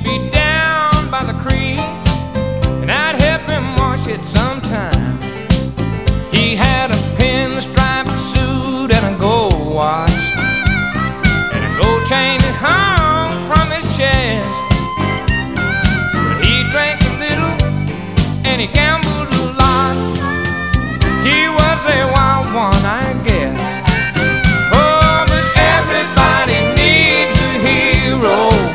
He'd be down by the creek, and I'd help him wash it sometime. He had a pinstripe suit and a gold watch, and a gold chain that hung from his chest. But he drank a little and he gambled a lot. He was a